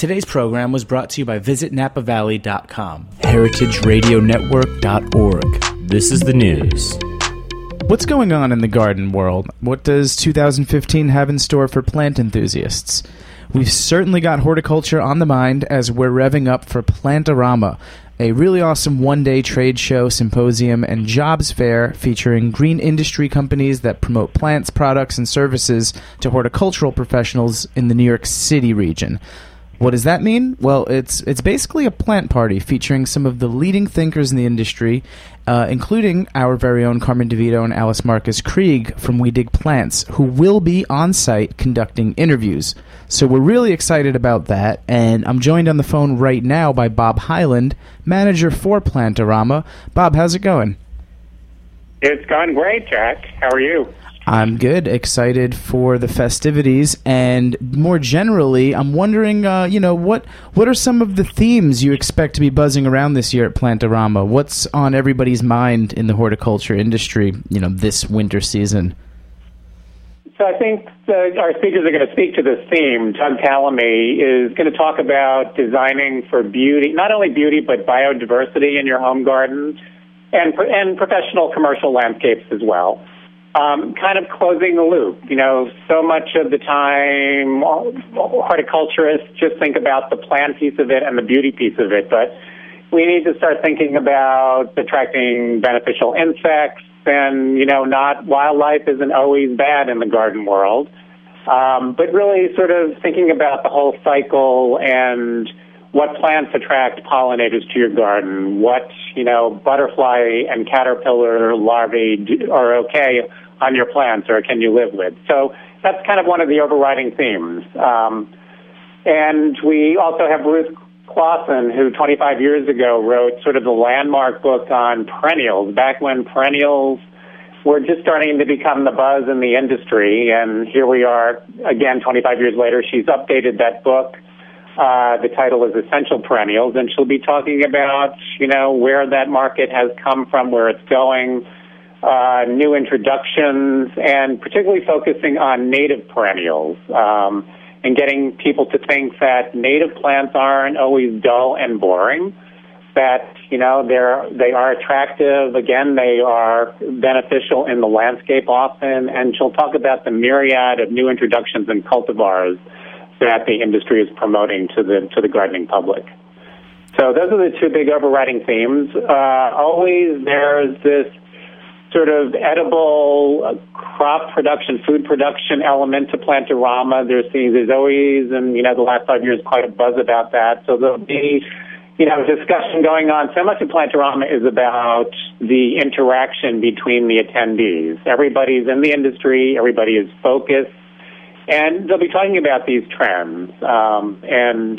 Today's program was brought to you by VisitNapaValley.com, HeritageRadioNetwork.org. This is the news. What's going on in the garden world? What does 2015 have in store for plant enthusiasts? We've certainly got horticulture on the mind as we're revving up for Plantorama, a really awesome one-day trade show, symposium, and jobs fair featuring green industry companies that promote plants, products, and services to horticultural professionals in the New York City region. What does that mean? Well, it's basically a plant party featuring some of the leading thinkers in the industry, including our very own Carmen DeVito and Alice Marcus Krieg from We Dig Plants, who will be on site conducting interviews. So we're really excited about that, and I'm joined on the phone right now by Bob Hyland, manager for Plantorama. Bob, how's it going? It's going great, Jack. How are you? I'm good, excited for the festivities, and more generally, I'm wondering, what are some of the themes you expect to be buzzing around this year at Plantorama? What's on everybody's mind in the horticulture industry, this winter season? So I think our speakers are going to speak to this theme. Doug Tallamy is going to talk about designing for beauty, not only beauty, but biodiversity in your home garden, and professional commercial landscapes as well. Kind of closing the loop. So much of the time, horticulturists just think about the plant piece of it and the beauty piece of it, but we need to start thinking about attracting beneficial insects, and, not wildlife isn't always bad in the garden world, but really sort of thinking about the whole cycle and what plants attract pollinators to your garden, what, butterfly and caterpillar larvae are okay on your plants or can you live with. So that's kind of one of the overriding themes. And we also have Ruth Clausen, who 25 years ago wrote sort of the landmark book on perennials, back when perennials were just starting to become the buzz in the industry. And here we are, again, 25 years later. She's updated that book. The title is Essential Perennials, and she'll be talking about, where that market has come from, where it's going, new introductions, and particularly focusing on native perennials, and getting people to think that native plants aren't always dull and boring, that, they are attractive. Again, they are beneficial in the landscape often, and she'll talk about the myriad of new introductions and cultivars that the industry is promoting to the gardening public. So those are the two big overriding themes. Always there's this sort of edible crop production, food production element to Plantorama. There's always, and the last 5 years, quite a buzz about that. So there'll be, discussion going on. So much of Plantorama is about the interaction between the attendees. Everybody's in the industry. Everybody is focused. And they'll be talking about these trends, and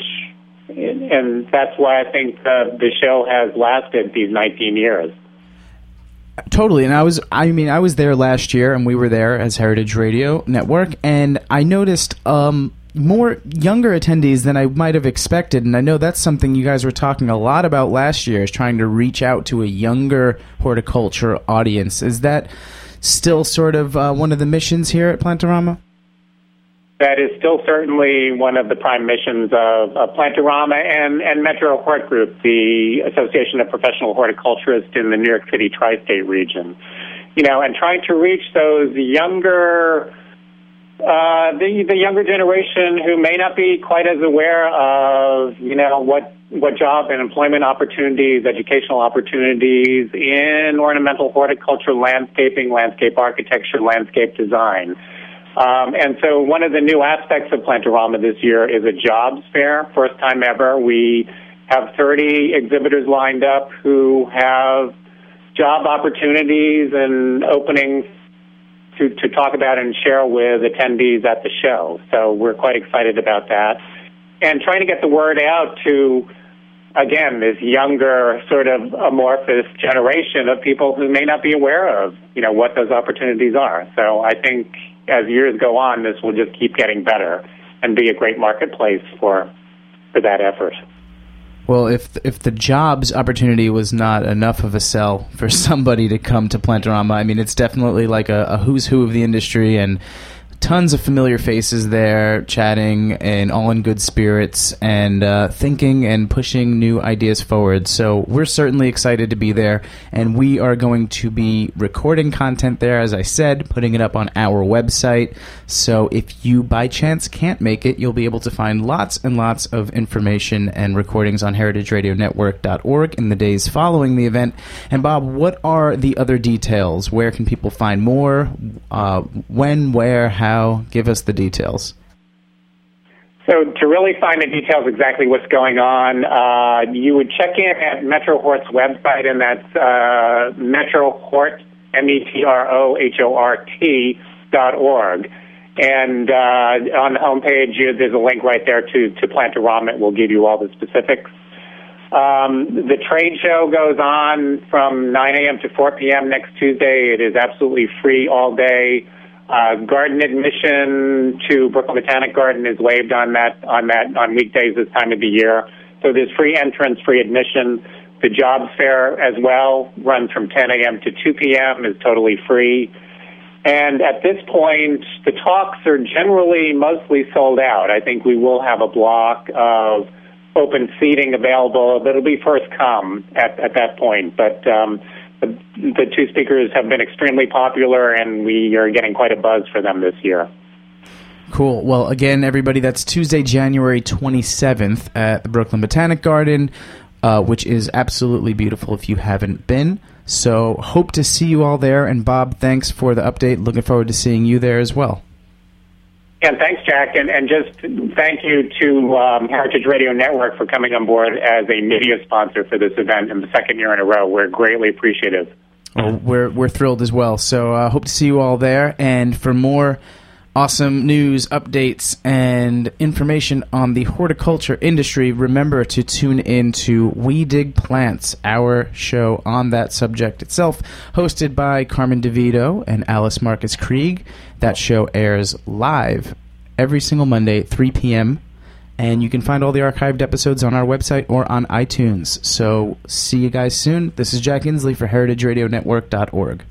that's why I think the show has lasted these 19 years. Totally, and I was there last year, and we were there as Heritage Radio Network, and I noticed more younger attendees than I might have expected, and I know that's something you guys were talking a lot about last year, is trying to reach out to a younger horticulture audience. Is that still sort of one of the missions here at Plantorama? That is still certainly one of the prime missions of Plantorama and Metro Hort Group, the Association of Professional Horticulturists in the New York City tri-state region. And trying to reach those younger, the younger generation who may not be quite as aware of, what job and employment opportunities, educational opportunities in ornamental horticulture, landscaping, landscape architecture, landscape design. And so one of the new aspects of Plantorama this year is a jobs fair. First time ever. We have 30 exhibitors lined up who have job opportunities and openings to talk about and share with attendees at the show. So we're quite excited about that. And trying to get the word out to, again, this younger sort of amorphous generation of people who may not be aware of, what those opportunities are. So I think as years go on, this will just keep getting better and be a great marketplace for that effort. Well, if the jobs opportunity was not enough of a sell for somebody to come to Plantorama, it's definitely like a who's who of the industry, and tons of familiar faces there chatting and all in good spirits and thinking and pushing new ideas forward. So we're certainly excited to be there, and we are going to be recording content there, as I said, putting it up on our website. So if you by chance can't make it, you'll be able to find lots and lots of information and recordings on heritageradionetwork.org in the days following the event. And Bob, what are the other details? Where can people find more? When, where, how? Give us the details. So to really find the details exactly what's going on, you would check in at Metro Hort's website, and that's metrohort, metrohort.org. And on the homepage, there's a link right there to Plantorama. It will give you all the specifics. The trade show goes on from 9 a.m. to 4 p.m. next Tuesday. It is absolutely free all day. Garden admission to Brooklyn Botanic Garden is waived on weekdays this time of the year. So there's free entrance, free admission. The jobs fair as well runs from 10 a.m. to 2 p.m. is totally free. And at this point, the talks are generally mostly sold out. I think we will have a block of open seating available, but it'll be first come at that point. But the two speakers have been extremely popular, and we are getting quite a buzz for them this year. Cool. Well, again, everybody, that's Tuesday, January 27th at the Brooklyn Botanic Garden, which is absolutely beautiful if you haven't been. So hope to see you all there. And Bob, thanks for the update. Looking forward to seeing you there as well. And thanks, Jack, and just thank you to Heritage Radio Network for coming on board as a media sponsor for this event in the second year in a row. We're greatly appreciative. Well, we're thrilled as well. So hope to see you all there. And for more awesome news, updates, and information on the horticulture industry, remember to tune in to We Dig Plants, our show on that subject itself, hosted by Carmen DeVito and Alice Marcus Krieg. That show airs live every single Monday at 3 p.m., and you can find all the archived episodes on our website or on iTunes. So see you guys soon. This is Jack Inslee for heritageradionetwork.org.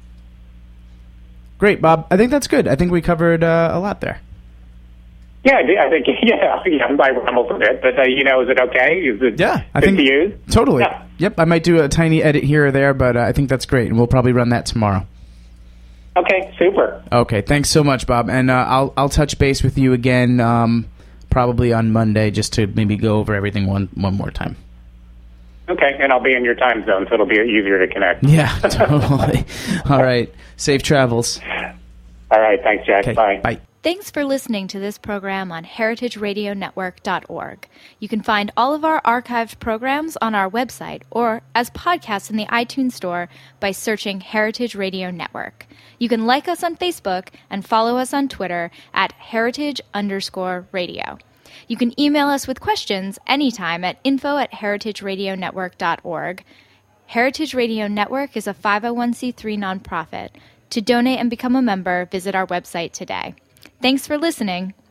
Great, Bob. I think that's good. I think we covered a lot there. Yeah, I think, I rambled a bit, but, is it okay? Is it I think to use? Totally. Yeah. Yep, I might do a tiny edit here or there, but I think that's great, and we'll probably run that tomorrow. Okay, super. Okay, thanks so much, Bob, and I'll touch base with you again probably on Monday just to maybe go over everything one more time. Okay, and I'll be in your time zone, so it'll be easier to connect. Yeah, totally. All right, safe travels. All right, thanks, Jack. Okay, bye. Bye. Thanks for listening to this program on heritageradionetwork.org. You can find all of our archived programs on our website or as podcasts in the iTunes Store by searching Heritage Radio Network. You can like us on Facebook and follow us on Twitter at heritage_radio. You can email us with questions anytime at info@heritageradionetwork.org. Heritage Radio Network is a 501c3 nonprofit. To donate and become a member, visit our website today. Thanks for listening.